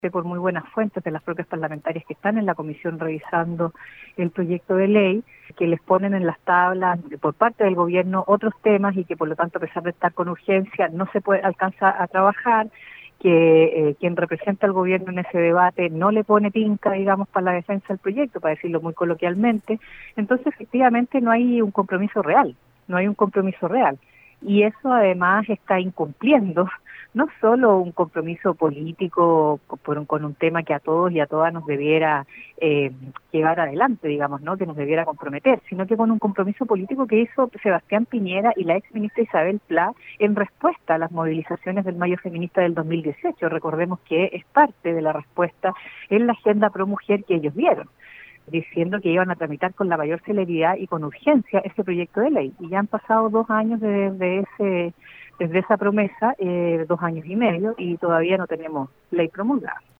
por muy buenas fuentes de las propias parlamentarias que están en la comisión revisando el proyecto de ley, que les ponen en las tablas por parte del gobierno otros temas y que por lo tanto, a pesar de estar con urgencia, no se puede alcanza a trabajar, que quien representa al gobierno en ese debate no le pone tinca, digamos, para la defensa del proyecto, para decirlo muy coloquialmente. Entonces, efectivamente, no hay un compromiso real, no hay un compromiso real. Y eso además está incumpliendo no solo un compromiso político con un tema que a todos y a todas nos debiera llevar adelante, digamos, ¿no? Que nos debiera comprometer, sino que con un compromiso político que hizo Sebastián Piñera y la ex ministra Isabel Pla en respuesta a las movilizaciones del Mayo Feminista del 2018. Recordemos que es parte de la respuesta en la agenda pro mujer que ellos dieron, diciendo que iban a tramitar con la mayor celeridad y con urgencia ese proyecto de ley. Y ya han pasado 2 años desde esa promesa, 2 años y medio, y todavía no tenemos ley promulgada.